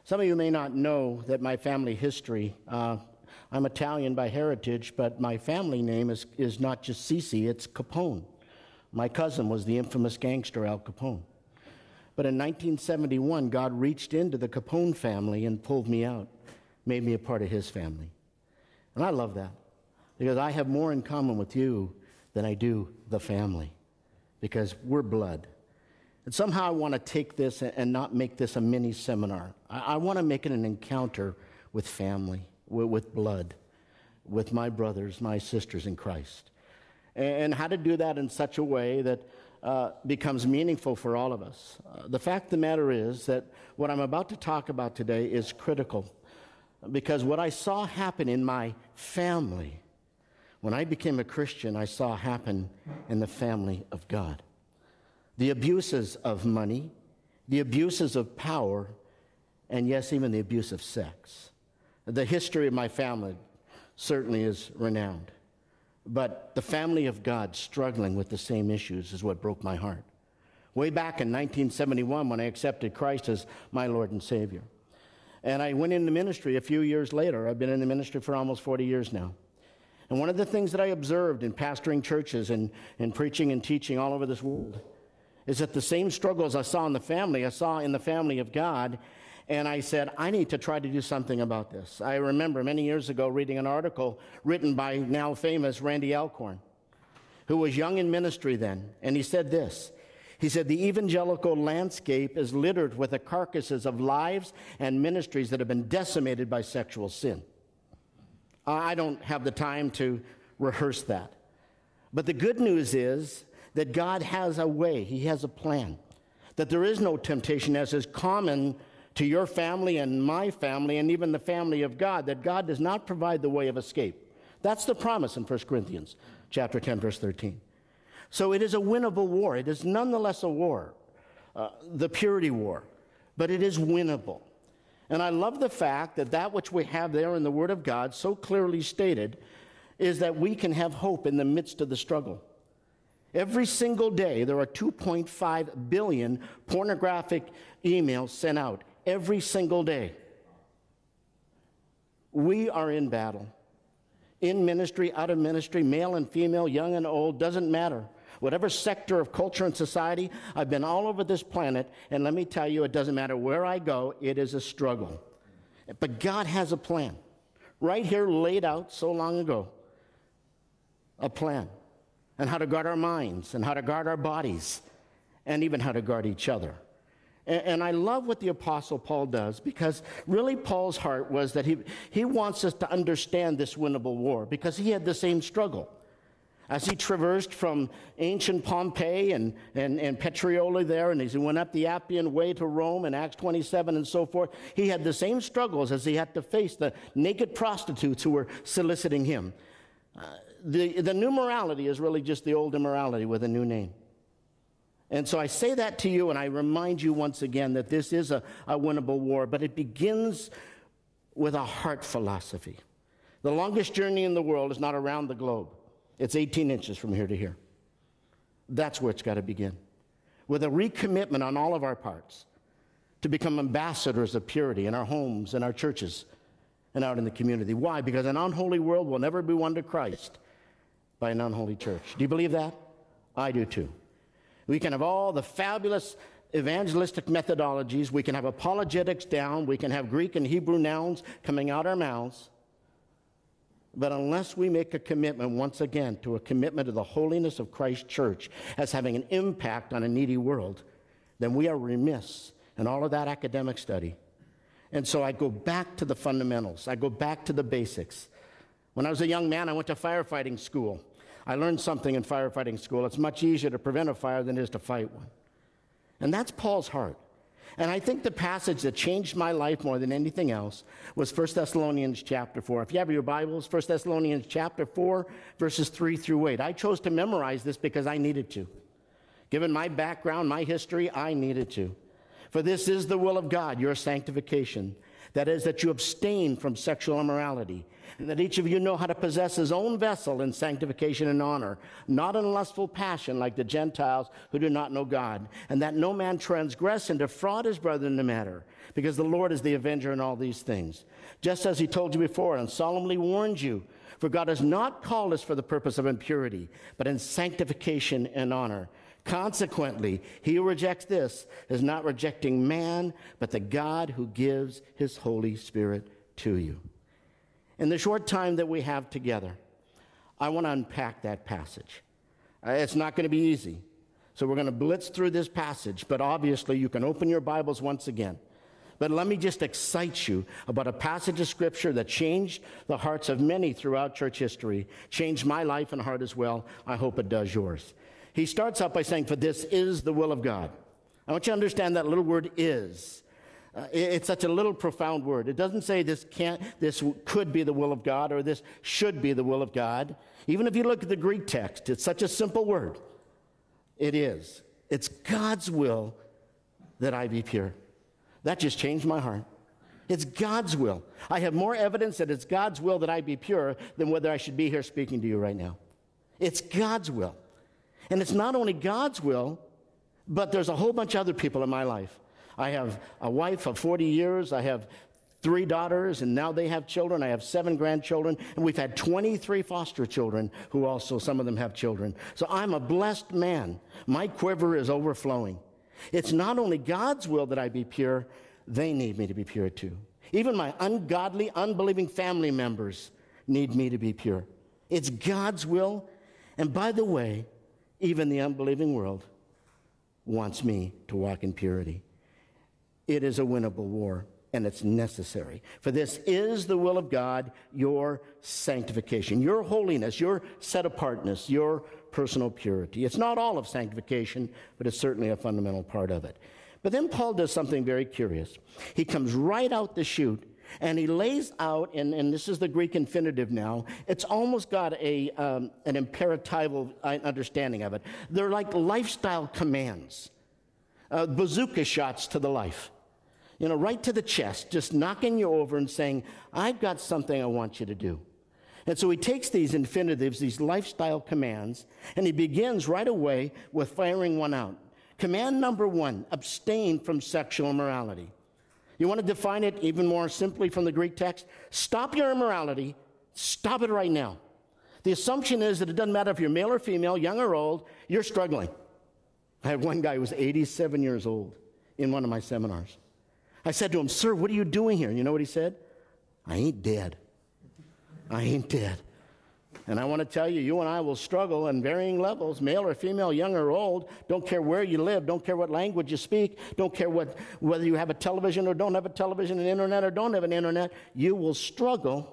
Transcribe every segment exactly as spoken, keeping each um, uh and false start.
Some of you may not know that my family history, uh, I'm Italian by heritage, but my family name is, is not just Cece, it's Capone. My cousin was the infamous gangster Al Capone. But in nineteen seventy-one, God reached into the Capone family and pulled me out, made me a part of his family. And I love that, because I have more in common with you than I do the family, because we're blood. And somehow I want to take this and not make this a mini seminar. I, I want to make it an encounter with family, with, with blood, with my brothers, my sisters in Christ. And how to do that in such a way that uh, becomes meaningful for all of us. Uh, the fact of the matter is that what I'm about to talk about today is critical, because what I saw happen in my family, when I became a Christian, I saw happen in the family of God. The abuses of money, the abuses of power, and yes, even the abuse of sex. The history of my family certainly is renowned. But the family of God struggling with the same issues is what broke my heart. Way back in nineteen seventy-one, when I accepted Christ as my Lord and Savior. And I went into ministry a few years later. I've been in the ministry for almost forty years now. And one of the things that I observed in pastoring churches and, and preaching and teaching all over this world is that the same struggles I saw in the family, I saw in the family of God. And I said, I need to try to do something about this. I remember many years ago reading an article written by now famous Randy Alcorn, who was young in ministry then. And he said this. He said, the evangelical landscape is littered with the carcasses of lives and ministries that have been decimated by sexual sin. I don't have the time to rehearse that. But the good news is that God has a way. He has a plan. That there is no temptation, as is common to your family and my family and even the family of God, that God does not provide the way of escape. That's the promise in First Corinthians chapter ten, verse thirteen. So it is a winnable war. It is nonetheless a war, uh, the purity war, but it is winnable. And I love the fact that that which we have there in the Word of God so clearly stated is that we can have hope in the midst of the struggle. Every single day, there are two point five billion pornographic emails sent out. Every single day. We are in battle. In ministry, out of ministry, male and female, young and old, doesn't matter. Whatever sector of culture and society, I've been all over this planet, and let me tell you, it doesn't matter where I go, it is a struggle. But God has a plan. Right here laid out so long ago. A plan. And how to guard our minds, and how to guard our bodies, and even how to guard each other. And, and I love what the Apostle Paul does, because really Paul's heart was that he, he wants us to understand this winnable war, because he had the same struggle. As he traversed from ancient Pompeii and, and, and Petrioli there, and as he went up the Appian Way to Rome in Acts twenty-seven and so forth, he had the same struggles as he had to face the naked prostitutes who were soliciting him. Uh, the, the new morality is really just the old immorality with a new name. And so I say that to you, and I remind you once again that this is a, a winnable war, but it begins with a heart philosophy. The longest journey in the world is not around the globe. It's eighteen inches from here to here. That's where it's got to begin. With a recommitment on all of our parts to become ambassadors of purity in our homes, in our churches, and out in the community. Why? Because an unholy world will never be won to Christ by an unholy church. Do you believe that? I do too. We can have all the fabulous evangelistic methodologies. We can have apologetics down. We can have Greek and Hebrew nouns coming out our mouths. But unless we make a commitment, once again, to a commitment to the holiness of Christ's church as having an impact on a needy world, then we are remiss in all of that academic study. And so I go back to the fundamentals. I go back to the basics. When I was a young man, I went to firefighting school. I learned something in firefighting school. It's much easier to prevent a fire than it is to fight one. And that's Paul's heart. And I think the passage that changed my life more than anything else was First Thessalonians chapter four. If you have your Bibles, First Thessalonians chapter four, verses three through eight. I chose to memorize this because I needed to. Given my background, my history, I needed to. For this is the will of God, your sanctification. That is, that you abstain from sexual immorality, and that each of you know how to possess his own vessel in sanctification and honor, not in lustful passion like the Gentiles who do not know God, and that no man transgress and defraud his brother in the matter, because the Lord is the avenger in all these things. Just as he told you before and solemnly warned you, for God has not called us for the purpose of impurity, but in sanctification and honor. Consequently, he who rejects this is not rejecting man, but the God who gives his Holy Spirit to you. In the short time that we have together, I want to unpack that passage. Uh, it's not going to be easy. So we're going to blitz through this passage, but obviously you can open your Bibles once again. But let me just excite you about a passage of Scripture that changed the hearts of many throughout church history, changed my life and heart as well. I hope it does yours. He starts out by saying, for this is the will of God. I want you to understand that little word is. Uh, it, it's such a little profound word. It doesn't say this can't, this could be the will of God or this should be the will of God. Even if you look at the Greek text, it's such a simple word. It is. It's God's will that I be pure. That just changed my heart. It's God's will. I have more evidence that it's God's will that I be pure than whether I should be here speaking to you right now. It's God's will. And it's not only God's will, but there's a whole bunch of other people in my life. I have a wife of forty years. I have three daughters, and now they have children. I have seven grandchildren, and we've had twenty-three foster children who also, some of them have children. So I'm a blessed man. My quiver is overflowing. It's not only God's will that I be pure, they need me to be pure too. Even my ungodly, unbelieving family members need me to be pure. It's God's will, and by the way, even the unbelieving world wants me to walk in purity. It is a winnable war, and it's necessary. For this is the will of God, your sanctification, your holiness, your set-apartness, your personal purity. It's not all of sanctification, but it's certainly a fundamental part of it. But then Paul does something very curious. He comes right out the chute, and he lays out, and, and this is the Greek infinitive now, it's almost got a um, an imperatival understanding of it. They're like lifestyle commands, uh, bazooka shots to the life. You know, right to the chest, just knocking you over and saying, I've got something I want you to do. And so he takes these infinitives, these lifestyle commands, and he begins right away with firing one out. Command number one, abstain from sexual immorality. You want to define it even more simply from the Greek text? Stop your immorality. Stop it right now. The assumption is that it doesn't matter if you're male or female, young or old, you're struggling. I had one guy who was eighty-seven years old in one of my seminars. I said to him, sir, what are you doing here? And you know what he said? I ain't dead. I ain't dead. And I want to tell you, you and I will struggle in varying levels, male or female, young or old. Don't care where you live. Don't care what language you speak. Don't care what, whether you have a television or don't have a television, an internet or don't have an internet. You will struggle.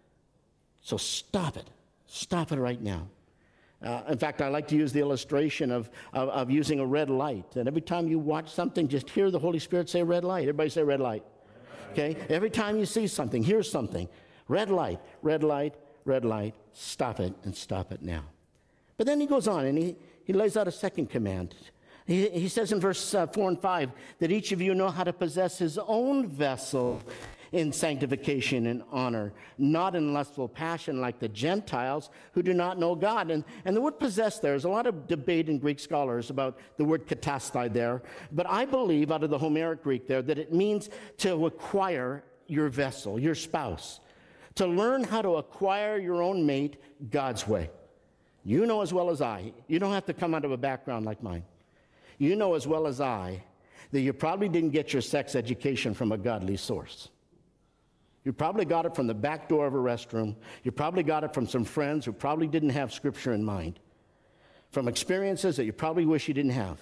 So stop it. Stop it right now. Uh, in fact, I like to use the illustration of, of, of using a red light. And every time you watch something, just hear the Holy Spirit say red light. Everybody say red light. Okay? Every time you see something, hear something. Red light, red light, red light. Stop it, and stop it now. But then he goes on, and he, he lays out a second command. He, he says in verse uh, four and five that each of you know how to possess his own vessel in sanctification and honor, not in lustful passion like the Gentiles who do not know God. And, and the word possess, there's a lot of debate in Greek scholars about the word katastai there, but I believe out of the Homeric Greek there that it means to acquire your vessel, your spouse, to learn how to acquire your own mate God's way. You know as well as I, you don't have to come out of a background like mine. You know as well as I that you probably didn't get your sex education from a godly source. You probably got it from the back door of a restroom. You probably got it from some friends who probably didn't have Scripture in mind, from experiences that you probably wish you didn't have.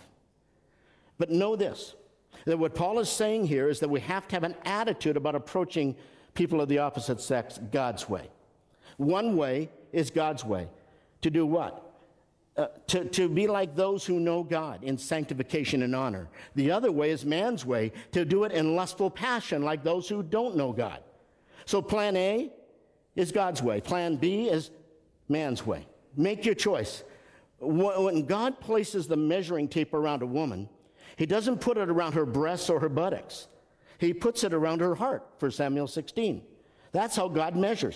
But know this, that what Paul is saying here is that we have to have an attitude about approaching people of the opposite sex God's way. One way is God's way. To do what? Uh, to, to be like those who know God in sanctification and honor. The other way is man's way, to do it in lustful passion like those who don't know God. So plan A is God's way. Plan B is man's way. Make your choice. When God places the measuring tape around a woman, he doesn't put it around her breasts or her buttocks. He puts it around her heart, First Samuel sixteen. That's how God measures.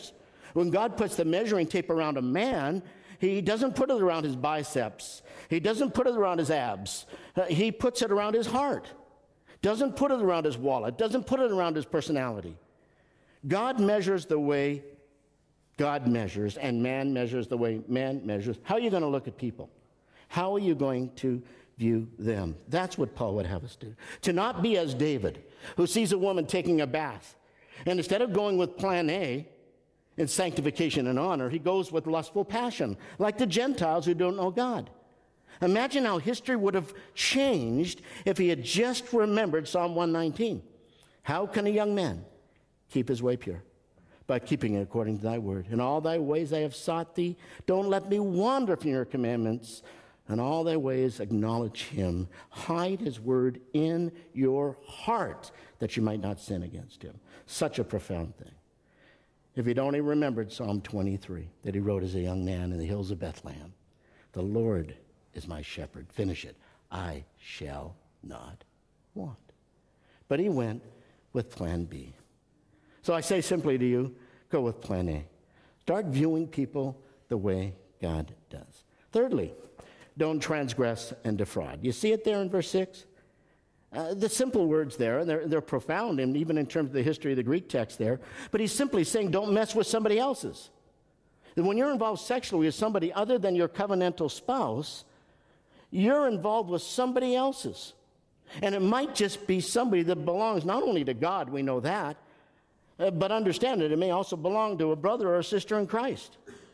When God puts the measuring tape around a man, he doesn't put it around his biceps. He doesn't put it around his abs. Uh, he puts it around his heart. Doesn't put it around his wallet. Doesn't put it around his personality. God measures the way God measures, and man measures the way man measures. How are you going to look at people? How are you going to view them? That's what Paul would have us do. To not be as David, who sees a woman taking a bath, and instead of going with plan A, in sanctification and honor, he goes with lustful passion, like the Gentiles who don't know God. Imagine how history would have changed if he had just remembered Psalm one nineteen. How can a young man keep his way pure? By keeping it according to thy word. In all thy ways I have sought thee. Don't let me wander from your commandments. In all thy ways acknowledge him. Hide his word in your heart, that you might not sin against him. Such a profound thing. If he'd only remembered Psalm twenty-three that he wrote as a young man in the hills of Bethlehem. The Lord is my shepherd. Finish it. I shall not want. But he went with plan B. So I say simply to you, go with plan A. Start viewing people the way God does. Thirdly, don't transgress and defraud. You see it there in verse six? Uh, the simple words there, and they're, they're profound, and even in terms of the history of the Greek text there, but he's simply saying don't mess with somebody else's. And when you're involved sexually with somebody other than your covenantal spouse, you're involved with somebody else's. And it might just be somebody that belongs not only to God, we know that, uh, but understand it, it may also belong to a brother or a sister in Christ.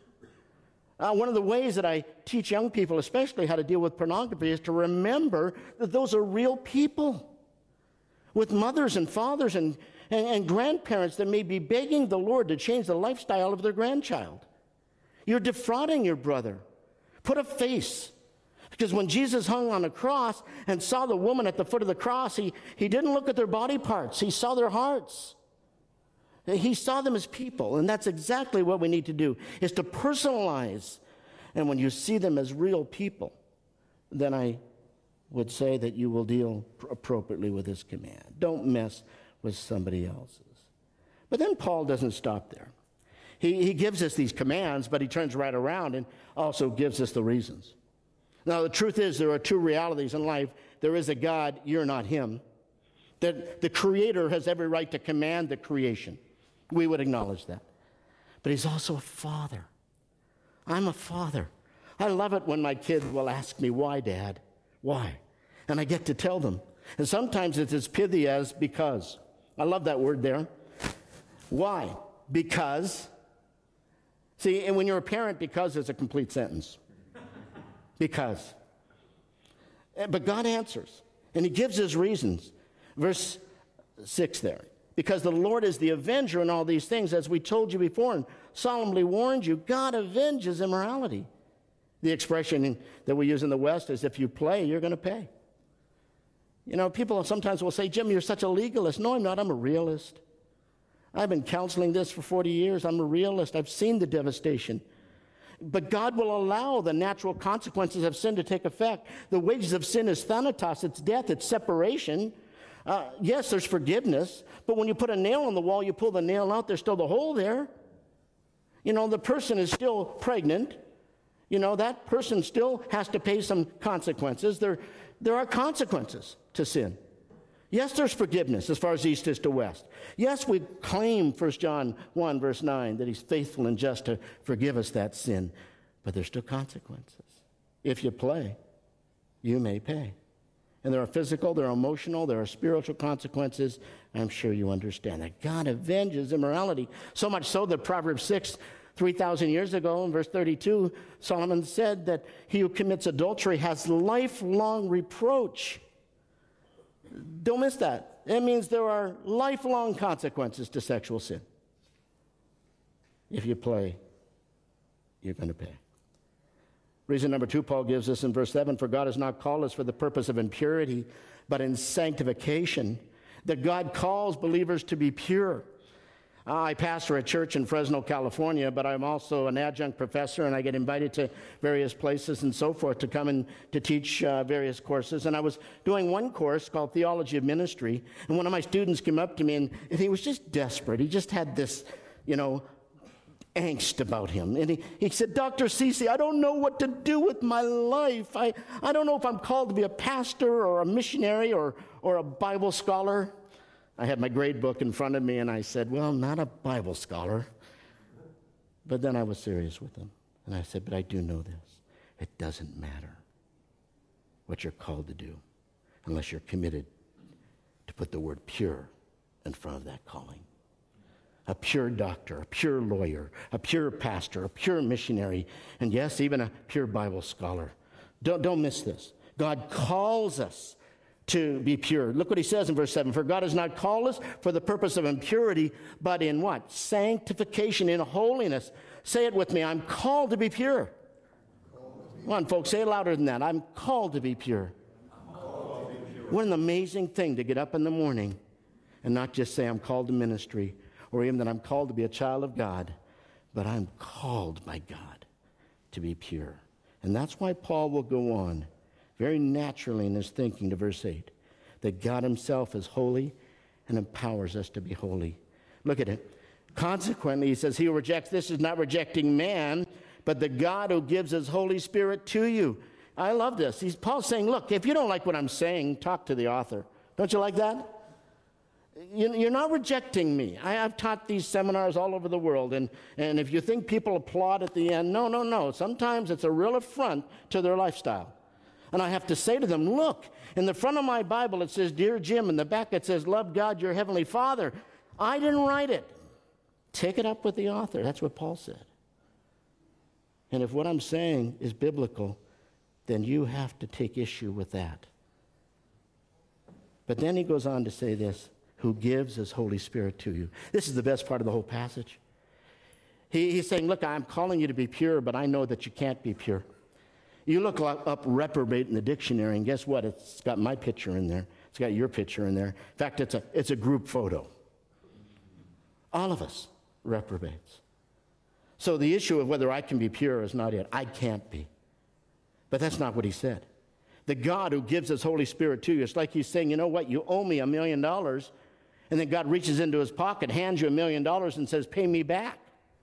Uh, one of the ways that I teach young people, especially how to deal with pornography, is to remember that those are real people with mothers and fathers and, and, and grandparents that may be begging the Lord to change the lifestyle of their grandchild. You're defrauding your brother. Put a face. Because when Jesus hung on a cross and saw the woman at the foot of the cross, he, he didn't look at their body parts. He saw their hearts. He saw them as people, and that's exactly what we need to do, is to personalize. And when you see them as real people, then I would say that you will deal appropriately with this command. Don't mess with somebody else's. But then Paul doesn't stop there. He, he gives us these commands, but he turns right around and also gives us the reasons. Now, the truth is there are two realities in life. There is a God, you're not him. That the Creator has every right to command the creation. We would acknowledge that. But he's also a father. I'm a father. I love it when my kids will ask me, why, Dad? Why? And I get to tell them. And sometimes it's as pithy as because. I love that word there. Why? Because. See, and when you're a parent, because is a complete sentence. Because. But God answers. And he gives his reasons. Verse six there. Because the Lord is the avenger in all these things, as we told you before and solemnly warned you, God avenges immorality. The expression that we use in the West is, if you play, you're going to pay. You know, people sometimes will say, Jim, you're such a legalist. No, I'm not. I'm a realist. I've been counseling this for forty years. I'm a realist. I've seen the devastation. But God will allow the natural consequences of sin to take effect. The wages of sin is thanatos. It's death. It's separation. Uh, yes, there's forgiveness, but when you put a nail on the wall, you pull the nail out, there's still the hole there. You know, the person is still pregnant. You know, that person still has to pay some consequences. There, there are consequences to sin. Yes, there's forgiveness as far as east is to west. Yes, we claim First John one, verse nine, that he's faithful and just to forgive us that sin, but there's still consequences. If you play, you may pay. And there are physical, there are emotional, there are spiritual consequences. I'm sure you understand that. God avenges immorality. So much so that Proverbs six, three thousand years ago, in verse thirty-two, Solomon said that he who commits adultery has lifelong reproach. Don't miss that. It means there are lifelong consequences to sexual sin. If you play, you're going to pay. Reason number two, Paul gives us in verse seven, for God has not called us for the purpose of impurity, but in sanctification. That God calls believers to be pure. Uh, I pastor a church in Fresno, California, but I'm also an adjunct professor, and I get invited to various places and so forth to come and to teach uh, various courses. And I was doing one course called Theology of Ministry, and one of my students came up to me, and, and he was just desperate. He just had this, you know, angst about him. And he, he said, Doctor Cece, I don't know what to do with my life. I, I don't know if I'm called to be a pastor or a missionary or, or a Bible scholar. I had my grade book in front of me, and I said, well, not a Bible scholar. But then I was serious with him. And I said, but I do know this. It doesn't matter what you're called to do unless you're committed to put the word pure in front of that calling. A pure doctor, a pure lawyer, a pure pastor, a pure missionary, and yes, even a pure Bible scholar. Don't, don't miss this. God calls us to be pure. Look what he says in verse seven. For God has not called us for the purpose of impurity, but in what? Sanctification, in holiness. Say it with me. I'm called to be pure. Come on, folks, say it louder than that. I'm called to be pure. To be pure. What an amazing thing to get up in the morning and not just say I'm called to ministry, or even that I'm called to be a child of God, but I'm called by God to be pure. And that's why Paul will go on very naturally in his thinking to verse eight, that God himself is holy and empowers us to be holy. Look at it. Consequently, he says, he who rejects this is not rejecting man, but the God who gives his Holy Spirit to you. I love this. He's, Paul's saying, look, if you don't like what I'm saying, talk to the author. Don't you like that? You're not rejecting me. I have taught these seminars all over the world, and, and if you think people applaud at the end, no, no, no. Sometimes it's a real affront to their lifestyle. And I have to say to them, look, in the front of my Bible it says, Dear Jim. In the back it says, love God, your heavenly Father. I didn't write it. Take it up with the author. That's what Paul said. And if what I'm saying is biblical, then you have to take issue with that. But then he goes on to say this, who gives his Holy Spirit to you. This is the best part of the whole passage. He, he's saying, look, I'm calling you to be pure, but I know that you can't be pure. You look up reprobate in the dictionary, and guess what? It's got my picture in there. It's got your picture in there. In fact, it's a, it's a group photo. All of us reprobates. So the issue of whether I can be pure is not it. I can't be. But that's not what he said. The God who gives his Holy Spirit to you, it's like he's saying, you know what, you owe me a million dollars, and then God reaches into his pocket, hands you a million dollars, and says, pay me back.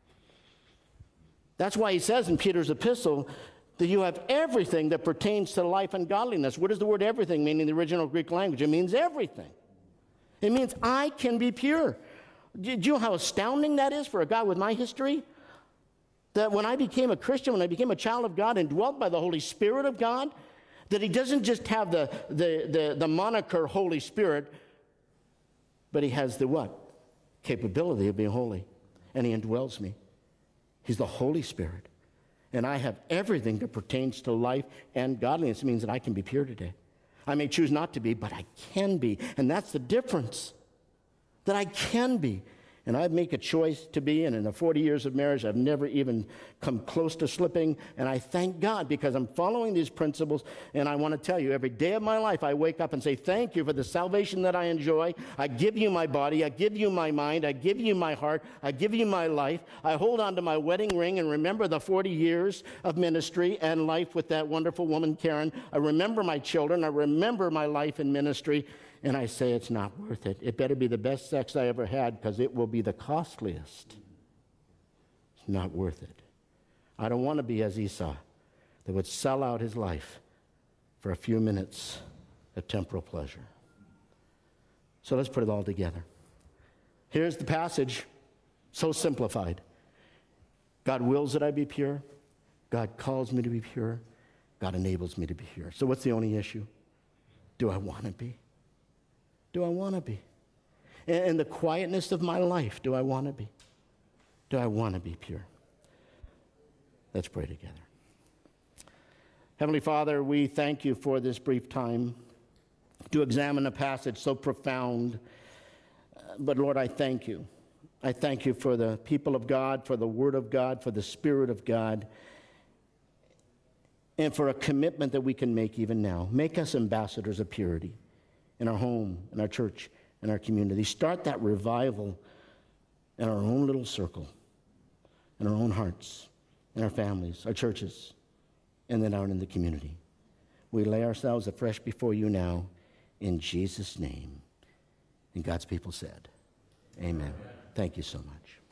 That's why he says in Peter's epistle that you have everything that pertains to life and godliness. What does the word everything mean in the original Greek language? It means everything. It means I can be pure. Do you know how astounding that is for a guy with my history? That when I became a Christian, when I became a child of God and dwelt by the Holy Spirit of God, that he doesn't just have the, the, the, the moniker Holy Spirit, but he has the what? Capability of being holy. And he indwells me. He's the Holy Spirit. And I have everything that pertains to life and godliness. It means that I can be pure today. I may choose not to be, but I can be. And that's the difference. That I can be. And I make a choice to be, and in the forty years of marriage, I've never even come close to slipping. And I thank God because I'm following these principles. And I want to tell you, every day of my life, I wake up and say, thank you for the salvation that I enjoy. I give you my body. I give you my mind. I give you my heart. I give you my life. I hold on to my wedding ring and remember the forty years of ministry and life with that wonderful woman, Karen. I remember my children. I remember my life in ministry. And I say it's not worth it. It better be the best sex I ever had because it will be the costliest. It's not worth it. I don't want to be as Esau that would sell out his life for a few minutes of temporal pleasure. So let's put it all together. Here's the passage, so simplified. God wills that I be pure. God calls me to be pure. God enables me to be pure. So what's the only issue? Do I want to be? Do I want to be? In the quietness of my life, do I want to be? Do I want to be pure? Let's pray together. Heavenly Father, we thank you for this brief time to examine a passage so profound. But Lord, I thank you. I thank you for the people of God, for the Word of God, for the Spirit of God, and for a commitment that we can make even now. Make us ambassadors of purity in our home, in our church, in our community. Start that revival in our own little circle, in our own hearts, in our families, our churches, and then out in the community. We lay ourselves afresh before you now in Jesus' name. And God's people said, amen. Amen. Thank you so much.